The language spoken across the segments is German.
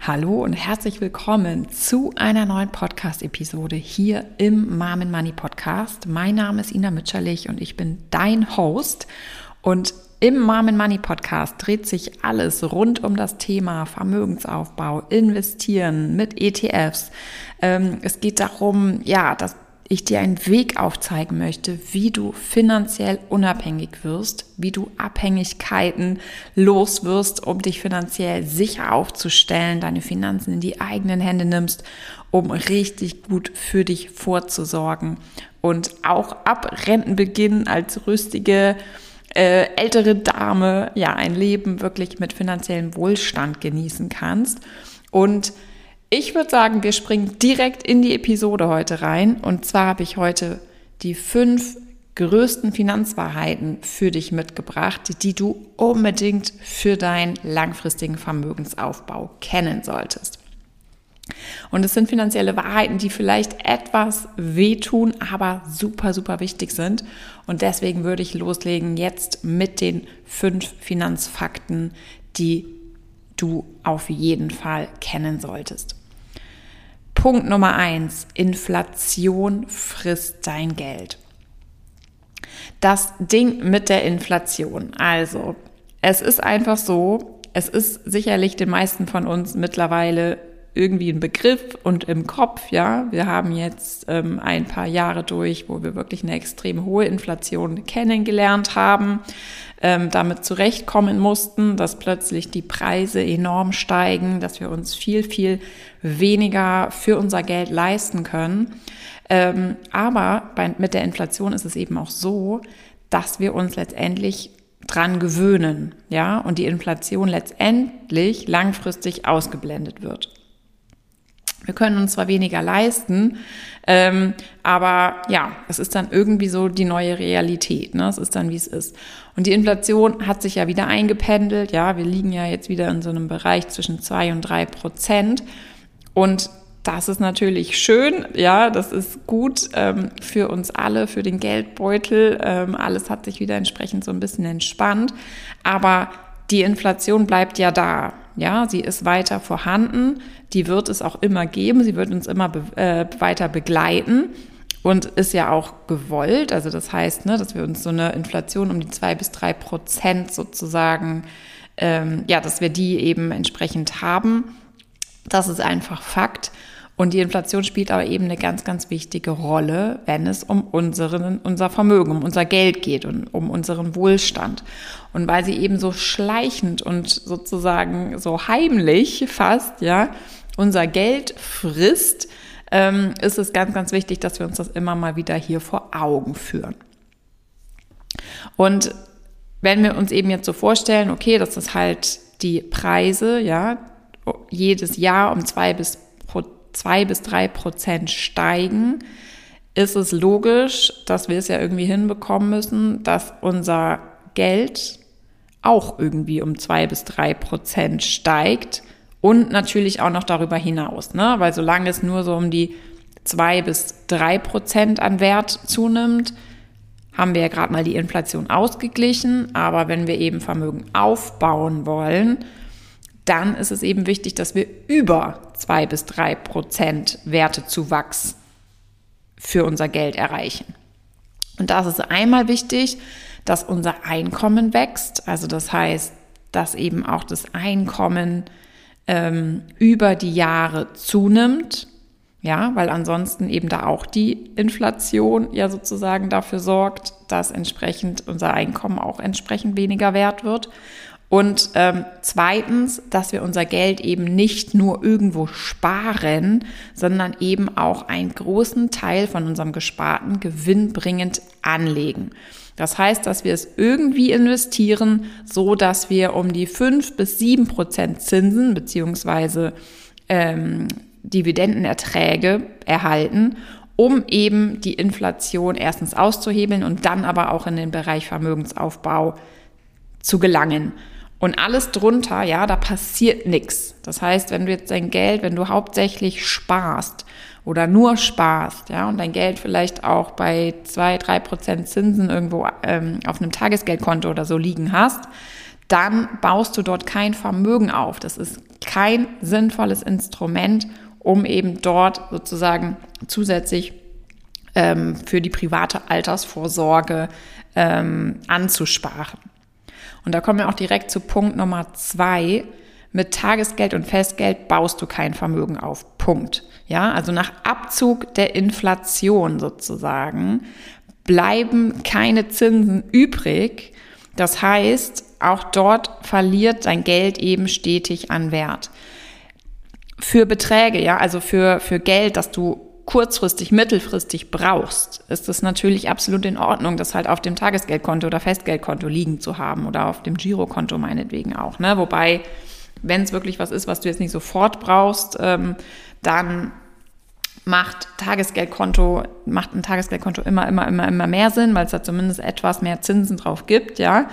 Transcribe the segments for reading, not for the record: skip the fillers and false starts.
Hallo und herzlich willkommen zu einer neuen Podcast-Episode hier im Mom & Money Podcast. Mein Name ist Ina Mitscherlich und ich bin dein Host. Und im Mom & Money Podcast dreht sich alles rund um das Thema Vermögensaufbau, Investieren mit ETFs. Es geht darum, dass ich dir einen Weg aufzeigen möchte, wie du finanziell unabhängig wirst, wie du Abhängigkeiten los wirst, um dich finanziell sicher aufzustellen, deine Finanzen in die eigenen Hände nimmst, um richtig gut für dich vorzusorgen und auch ab Rentenbeginn als rüstige ältere Dame ein Leben wirklich mit finanziellem Wohlstand genießen kannst. Und ich würde sagen, wir springen direkt in die Episode heute rein. Und zwar habe ich heute die 5 größten Finanzwahrheiten für dich mitgebracht, die du unbedingt für deinen langfristigen Vermögensaufbau kennen solltest. Und es sind finanzielle Wahrheiten, die vielleicht etwas wehtun, aber super, super wichtig sind. Und deswegen würde ich loslegen jetzt mit den 5 Finanzfakten, die du auf jeden Fall kennen solltest. Punkt Nummer 1, Inflation frisst dein Geld. Das Ding mit der Inflation. Also, es ist einfach so, es ist sicherlich den meisten von uns mittlerweile irgendwie ein Begriff und im Kopf, ja. Wir haben jetzt ein paar Jahre durch, wo wir wirklich eine extrem hohe Inflation kennengelernt haben, damit zurechtkommen mussten, dass plötzlich die Preise enorm steigen, dass wir uns viel, viel weniger für unser Geld leisten können. Aber mit der Inflation ist es eben auch so, dass wir uns letztendlich dran gewöhnen, ja, und die Inflation letztendlich langfristig ausgeblendet wird. Wir können uns zwar weniger leisten, aber es ist dann irgendwie so die neue Realität, ne? Es ist dann, wie es ist. Und die Inflation hat sich ja wieder eingependelt, ja, wir liegen ja jetzt wieder in so einem Bereich zwischen 2 und 3%. Und das ist natürlich schön, ja, das ist gut für uns alle, für den Geldbeutel. Alles hat sich wieder entsprechend so ein bisschen entspannt. Aber die Inflation bleibt ja da, ja, sie ist weiter vorhanden, die wird es auch immer geben, sie wird uns immer weiter begleiten und ist ja auch gewollt. Also das heißt, dass wir uns so eine Inflation um die 2 bis 3% sozusagen, dass wir die eben entsprechend haben. Das ist einfach Fakt. Und die Inflation spielt aber eben eine ganz, ganz wichtige Rolle, wenn es um unser Vermögen, um unser Geld geht und um unseren Wohlstand. Und weil sie eben so schleichend und sozusagen so heimlich fast, unser Geld frisst, ist es ganz, ganz wichtig, dass wir uns das immer mal wieder hier vor Augen führen. Und wenn wir uns eben jetzt so vorstellen, okay, dass das halt die Preise, jedes Jahr um 2 bis 3% steigen, ist es logisch, dass wir es ja irgendwie hinbekommen müssen, dass unser Geld auch irgendwie um 2 bis 3% steigt und natürlich auch noch darüber hinaus, ne? Weil solange es nur so um die 2 bis 3% an Wert zunimmt, haben wir ja gerade mal die Inflation ausgeglichen, aber wenn wir eben Vermögen aufbauen wollen, dann ist es eben wichtig, dass wir über 2 bis 3% Wertezuwachs für unser Geld erreichen. Und das ist einmal wichtig, dass unser Einkommen wächst. Also das heißt, dass eben auch das Einkommen über die Jahre zunimmt. Ja, weil ansonsten eben da auch die Inflation ja sozusagen dafür sorgt, dass entsprechend unser Einkommen auch entsprechend weniger wert wird. Und zweitens, dass wir unser Geld eben nicht nur irgendwo sparen, sondern eben auch einen großen Teil von unserem Gesparten gewinnbringend anlegen. Das heißt, dass wir es irgendwie investieren, so dass wir um die 5 bis 7% Zinsen beziehungsweise Dividendenerträge erhalten, um eben die Inflation erstens auszuhebeln und dann aber auch in den Bereich Vermögensaufbau zu gelangen. Und alles drunter, da passiert nichts. Das heißt, wenn du jetzt dein Geld, wenn du hauptsächlich sparst oder nur sparst, und dein Geld vielleicht auch bei 2-3% Zinsen irgendwo auf einem Tagesgeldkonto oder so liegen hast, dann baust du dort kein Vermögen auf. Das ist kein sinnvolles Instrument, um eben dort sozusagen zusätzlich für die private Altersvorsorge anzusparen. Und da kommen wir auch direkt zu Punkt Nummer 2. Mit Tagesgeld und Festgeld baust du kein Vermögen auf. Punkt. Ja, also nach Abzug der Inflation sozusagen bleiben keine Zinsen übrig. Das heißt, auch dort verliert dein Geld eben stetig an Wert. Für Beträge, ja, also für Geld, das du kurzfristig, mittelfristig brauchst, ist es natürlich absolut in Ordnung, das halt auf dem Tagesgeldkonto oder Festgeldkonto liegen zu haben oder auf dem Girokonto meinetwegen auch, ne? Wobei, wenn es wirklich was ist, was du jetzt nicht sofort brauchst, dann macht ein Tagesgeldkonto immer mehr Sinn, weil es da zumindest etwas mehr Zinsen drauf gibt, ja.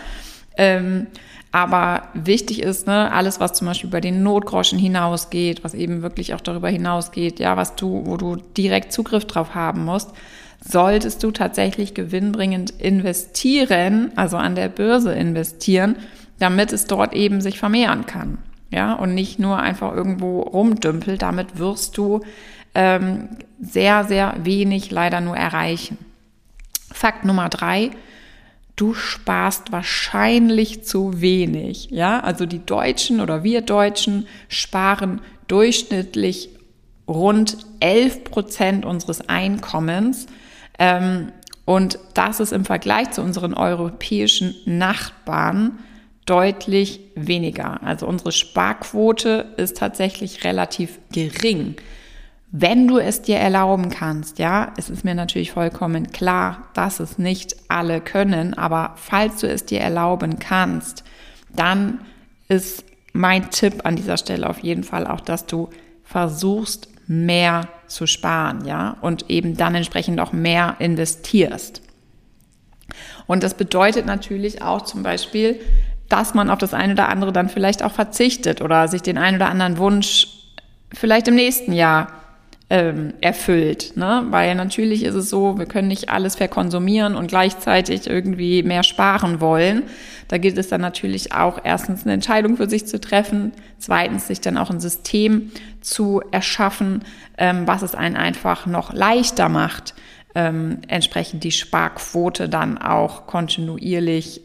Aber wichtig ist, ne, alles, was zum Beispiel über den Notgroschen hinausgeht, was eben wirklich auch darüber hinausgeht, ja, wo du direkt Zugriff drauf haben musst, solltest du tatsächlich gewinnbringend investieren, also an der Börse investieren, damit es dort eben sich vermehren kann, ja, und nicht nur einfach irgendwo rumdümpelt. Damit wirst du sehr, sehr wenig leider nur erreichen. Fakt Nummer 3: Du sparst wahrscheinlich zu wenig, ja? Also die Deutschen oder wir Deutschen sparen durchschnittlich rund 11% unseres Einkommens. Und das ist im Vergleich zu unseren europäischen Nachbarn deutlich weniger. Also unsere Sparquote ist tatsächlich relativ gering. Wenn du es dir erlauben kannst, ja, es ist mir natürlich vollkommen klar, dass es nicht alle können, aber falls du es dir erlauben kannst, dann ist mein Tipp an dieser Stelle auf jeden Fall auch, dass du versuchst, mehr zu sparen, ja, und eben dann entsprechend auch mehr investierst. Und das bedeutet natürlich auch zum Beispiel, dass man auf das eine oder andere dann vielleicht auch verzichtet oder sich den einen oder anderen Wunsch vielleicht im nächsten Jahr erfüllt, ne? Weil natürlich ist es so, wir können nicht alles verkonsumieren und gleichzeitig irgendwie mehr sparen wollen. Da gilt es dann natürlich auch erstens eine Entscheidung für sich zu treffen, zweitens sich dann auch ein System zu erschaffen, was es einen einfach noch leichter macht, entsprechend die Sparquote dann auch kontinuierlich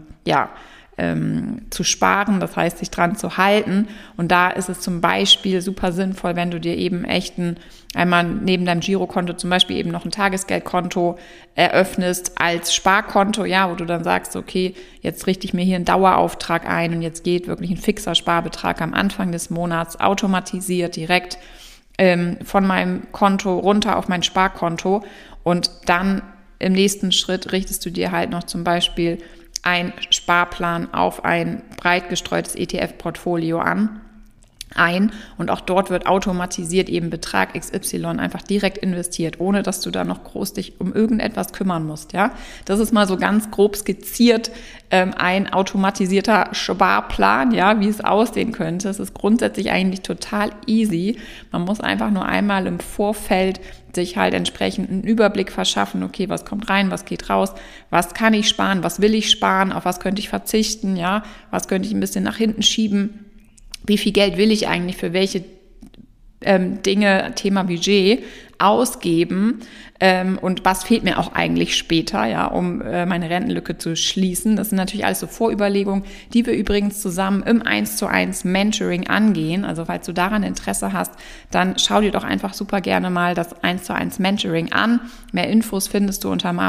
zu sparen, das heißt, sich dran zu halten. Und da ist es zum Beispiel super sinnvoll, wenn du dir eben einmal neben deinem Girokonto zum Beispiel eben noch ein Tagesgeldkonto eröffnest als Sparkonto, ja, wo du dann sagst, okay, jetzt richte ich mir hier einen Dauerauftrag ein und jetzt geht wirklich ein fixer Sparbetrag am Anfang des Monats automatisiert direkt von meinem Konto runter auf mein Sparkonto. Und dann im nächsten Schritt richtest du dir halt noch zum Beispiel ein Sparplan auf ein breit gestreutes ETF-Portfolio ein und auch dort wird automatisiert eben Betrag XY einfach direkt investiert, ohne dass du da noch groß dich um irgendetwas kümmern musst, ja. Das ist mal so ganz grob skizziert ein automatisierter Sparplan, ja, wie es aussehen könnte. Es ist grundsätzlich eigentlich total easy. Man muss einfach nur einmal im Vorfeld sich halt entsprechend einen Überblick verschaffen, okay, was kommt rein, was geht raus, was kann ich sparen, was will ich sparen, auf was könnte ich verzichten, ja, was könnte ich ein bisschen nach hinten schieben, wie viel Geld will ich eigentlich für welche Dinge, Thema Budget, ausgeben und was fehlt mir auch eigentlich später, ja, um meine Rentenlücke zu schließen. Das sind natürlich alles so Vorüberlegungen, die wir übrigens zusammen im 1:1 Mentoring angehen. Also falls du daran Interesse hast, dann schau dir doch einfach super gerne mal das 1:1 Mentoring an. Mehr Infos findest du unter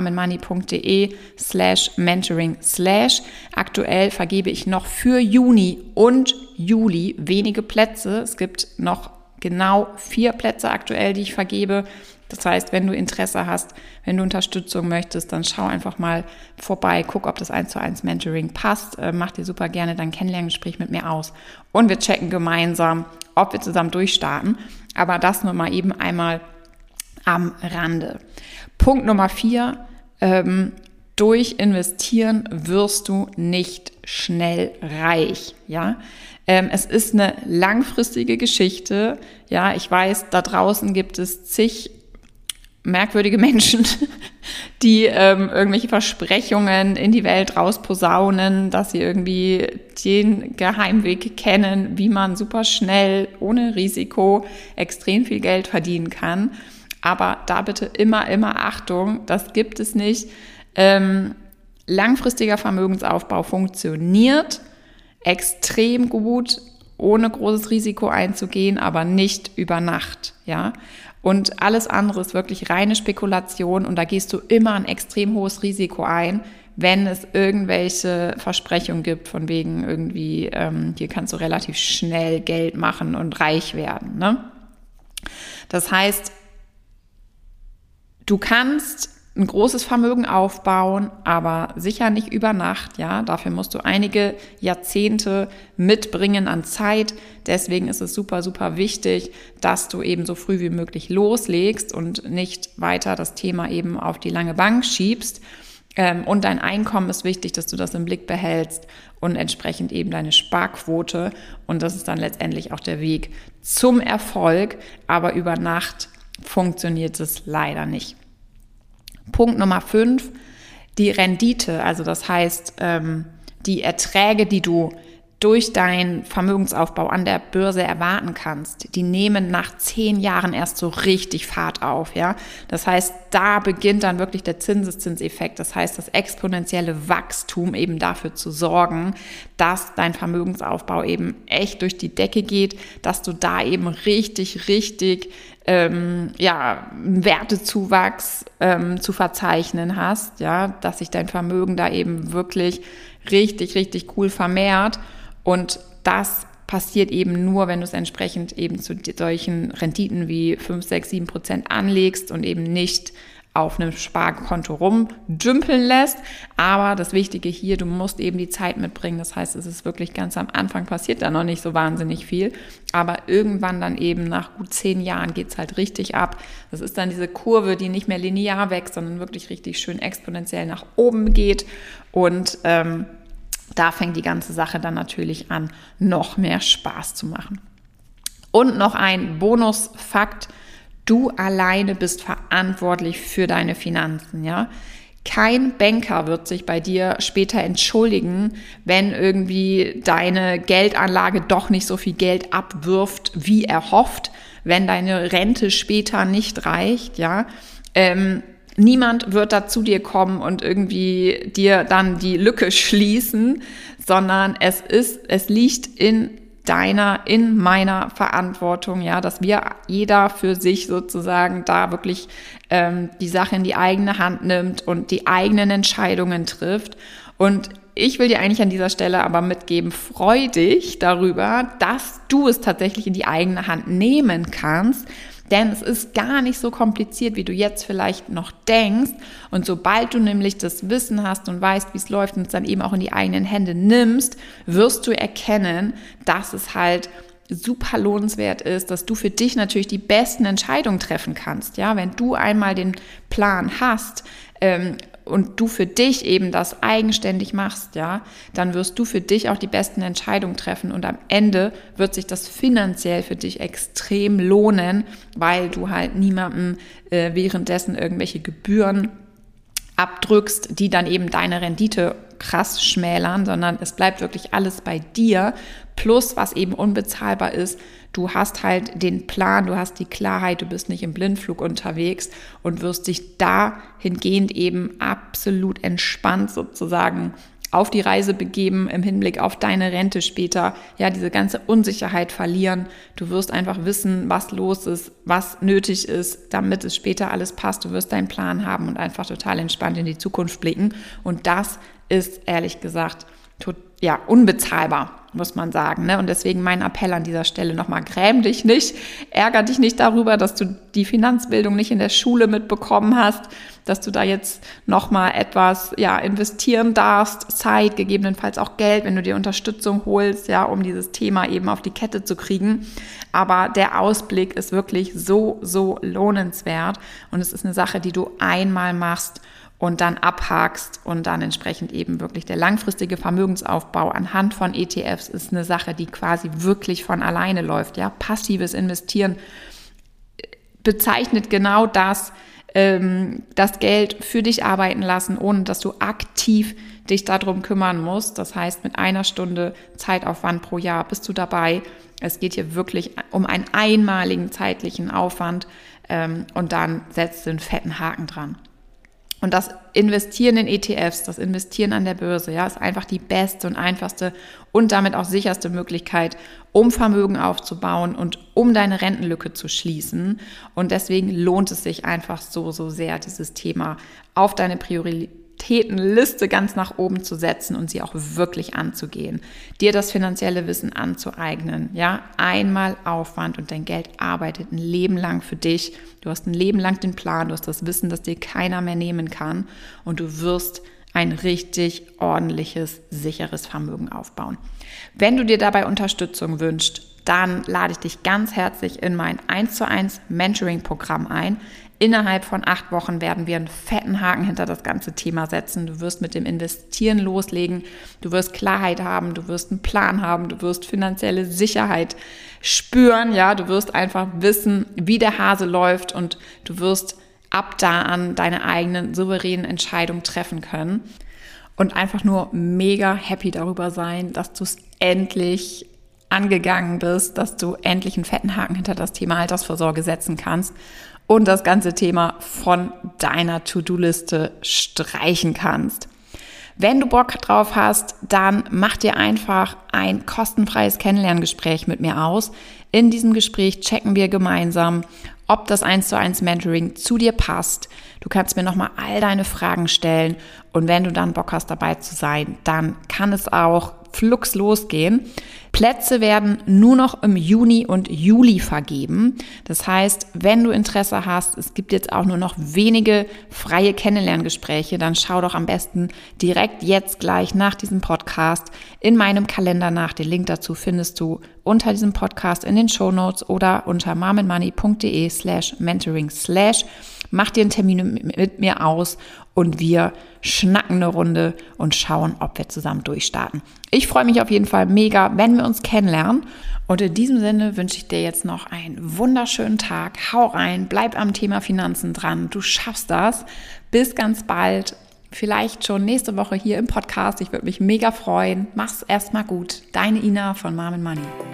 marmenmoney.de/mentoring/. Aktuell vergebe ich noch für Juni und Juli wenige Plätze. Es gibt noch genau 4 Plätze aktuell, die ich vergebe. Das heißt, wenn du Interesse hast, wenn du Unterstützung möchtest, dann schau einfach mal vorbei, guck, ob das 1:1 Mentoring passt. Mach dir super gerne dein Kennenlerngespräch mit mir aus und wir checken gemeinsam, ob wir zusammen durchstarten. Aber das nur mal eben einmal am Rande. Punkt Nummer 4, durch Investieren wirst du nicht schnell reich, ja. Es ist eine langfristige Geschichte, ja. Ich weiß, da draußen gibt es zig merkwürdige Menschen, die irgendwelche Versprechungen in die Welt rausposaunen, dass sie irgendwie den Geheimweg kennen, wie man super schnell, ohne Risiko, extrem viel Geld verdienen kann. Aber da bitte immer Achtung, das gibt es nicht. Langfristiger Vermögensaufbau funktioniert extrem gut, ohne großes Risiko einzugehen, aber nicht über Nacht, ja. Und alles andere ist wirklich reine Spekulation und da gehst du immer ein extrem hohes Risiko ein, wenn es irgendwelche Versprechungen gibt, von wegen irgendwie, hier kannst du relativ schnell Geld machen und reich werden, ne? Das heißt, du kannst ein großes Vermögen aufbauen, aber sicher nicht über Nacht, ja. Dafür musst du einige Jahrzehnte mitbringen an Zeit. Deswegen ist es super, super wichtig, dass du eben so früh wie möglich loslegst und nicht weiter das Thema eben auf die lange Bank schiebst. Und dein Einkommen ist wichtig, dass du das im Blick behältst und entsprechend eben deine Sparquote. Und das ist dann letztendlich auch der Weg zum Erfolg. Aber über Nacht funktioniert es leider nicht. Punkt Nummer 5, die Rendite, also das heißt, die Erträge, die du durch deinen Vermögensaufbau an der Börse erwarten kannst, die nehmen nach 10 Jahren erst so richtig Fahrt auf, ja. Das heißt, da beginnt dann wirklich der Zinseszinseffekt, das heißt, das exponentielle Wachstum eben dafür zu sorgen, dass dein Vermögensaufbau eben echt durch die Decke geht, dass du da eben richtig einen Wertezuwachs zu verzeichnen hast, ja, dass sich dein Vermögen da eben wirklich richtig cool vermehrt. Und das passiert eben nur, wenn du es entsprechend eben zu solchen Renditen wie 5, 6, 7% anlegst und eben nicht auf einem Sparkonto rumdümpeln lässt. Aber das Wichtige hier, du musst eben die Zeit mitbringen. Das heißt, es ist wirklich ganz am Anfang passiert da noch nicht so wahnsinnig viel. Aber irgendwann dann eben nach gut 10 Jahren geht's halt richtig ab. Das ist dann diese Kurve, die nicht mehr linear wächst, sondern wirklich richtig schön exponentiell nach oben geht. Und da fängt die ganze Sache dann natürlich an, noch mehr Spaß zu machen. Und noch ein Bonusfakt: Du alleine bist verantwortlich für deine Finanzen, ja. Kein Banker wird sich bei dir später entschuldigen, wenn irgendwie deine Geldanlage doch nicht so viel Geld abwirft, wie erhofft, wenn deine Rente später nicht reicht, ja. Niemand wird da zu dir kommen und irgendwie dir dann die Lücke schließen, sondern es liegt in meiner Verantwortung, ja, dass jeder für sich sozusagen da wirklich die Sache in die eigene Hand nimmt und die eigenen Entscheidungen trifft. Und ich will dir eigentlich an dieser Stelle aber mitgeben, freu dich darüber, dass du es tatsächlich in die eigene Hand nehmen kannst. Denn es ist gar nicht so kompliziert, wie du jetzt vielleicht noch denkst. Und sobald du nämlich das Wissen hast und weißt, wie es läuft und es dann eben auch in die eigenen Hände nimmst, wirst du erkennen, dass es halt super lohnenswert ist, dass du für dich natürlich die besten Entscheidungen treffen kannst. Ja, wenn du einmal den Plan hast, und du für dich eben das eigenständig machst, ja, dann wirst du für dich auch die besten Entscheidungen treffen und am Ende wird sich das finanziell für dich extrem lohnen, weil du halt niemandem währenddessen irgendwelche Gebühren abdrückst, die dann eben deine Rendite krass schmälern, sondern es bleibt wirklich alles bei dir. Plus, was eben unbezahlbar ist, du hast halt den Plan, du hast die Klarheit, du bist nicht im Blindflug unterwegs und wirst dich dahingehend eben absolut entspannt sozusagen auf die Reise begeben im Hinblick auf deine Rente später, ja, diese ganze Unsicherheit verlieren. Du wirst einfach wissen, was los ist, was nötig ist, damit es später alles passt. Du wirst deinen Plan haben und einfach total entspannt in die Zukunft blicken. Und das ist ehrlich gesagt unbezahlbar, muss man sagen, ne? Und deswegen mein Appell an dieser Stelle nochmal: Gräm dich nicht, ärger dich nicht darüber, dass du die Finanzbildung nicht in der Schule mitbekommen hast, dass du da jetzt nochmal etwas investieren darfst, Zeit, gegebenenfalls auch Geld, wenn du dir Unterstützung holst, ja, um dieses Thema eben auf die Kette zu kriegen. Aber der Ausblick ist wirklich so lohnenswert und es ist eine Sache, die du einmal machst und dann abhakst und dann entsprechend eben wirklich der langfristige Vermögensaufbau anhand von ETFs ist eine Sache, die quasi wirklich von alleine läuft. Ja, passives Investieren bezeichnet genau das, das Geld für dich arbeiten lassen, ohne dass du aktiv dich darum kümmern musst. Das heißt, mit 1 Stunde Zeitaufwand pro Jahr bist du dabei. Es geht hier wirklich um einen einmaligen zeitlichen Aufwand und dann setzt du einen fetten Haken dran. Und das Investieren in ETFs, das Investieren an der Börse, ja, ist einfach die beste und einfachste und damit auch sicherste Möglichkeit, um Vermögen aufzubauen und um deine Rentenlücke zu schließen. Und deswegen lohnt es sich einfach so sehr, dieses Thema auf deine Prioritätenliste ganz nach oben zu setzen und sie auch wirklich anzugehen. Dir das finanzielle Wissen anzueignen, ja, einmal Aufwand und dein Geld arbeitet ein Leben lang für dich. Du hast ein Leben lang den Plan, du hast das Wissen, das dir keiner mehr nehmen kann und du wirst ein richtig ordentliches, sicheres Vermögen aufbauen. Wenn du dir dabei Unterstützung wünschst, dann lade ich dich ganz herzlich in mein 1:1 Mentoring-Programm ein. Innerhalb von 8 Wochen werden wir einen fetten Haken hinter das ganze Thema setzen. Du wirst mit dem Investieren loslegen, du wirst Klarheit haben, du wirst einen Plan haben, du wirst finanzielle Sicherheit spüren, ja, du wirst einfach wissen, wie der Hase läuft und du wirst ab da an deine eigenen souveränen Entscheidungen treffen können und einfach nur mega happy darüber sein, dass du es endlich angegangen bist, dass du endlich einen fetten Haken hinter das Thema Altersvorsorge setzen kannst und das ganze Thema von deiner To-Do-Liste streichen kannst. Wenn du Bock drauf hast, dann mach dir einfach ein kostenfreies Kennenlerngespräch mit mir aus. In diesem Gespräch checken wir gemeinsam, ob das 1:1 Mentoring zu dir passt. Du kannst mir nochmal all deine Fragen stellen und wenn du dann Bock hast, dabei zu sein, dann kann es auch flugs losgehen. Plätze werden nur noch im Juni und Juli vergeben. Das heißt, wenn du Interesse hast, es gibt jetzt auch nur noch wenige freie Kennenlerngespräche, dann schau doch am besten direkt jetzt gleich nach diesem Podcast in meinem Kalender nach. Den Link dazu findest du unter diesem Podcast in den Shownotes oder unter momandmoney.de/mentoring/. Mach dir einen Termin mit mir aus und wir schnacken eine Runde und schauen, ob wir zusammen durchstarten. Ich freue mich auf jeden Fall mega, wenn wir uns kennenlernen. Und in diesem Sinne wünsche ich dir jetzt noch einen wunderschönen Tag. Hau rein, bleib am Thema Finanzen dran. Du schaffst das. Bis ganz bald. Vielleicht schon nächste Woche hier im Podcast. Ich würde mich mega freuen. Mach's erstmal gut. Deine Ina von Mom & Money.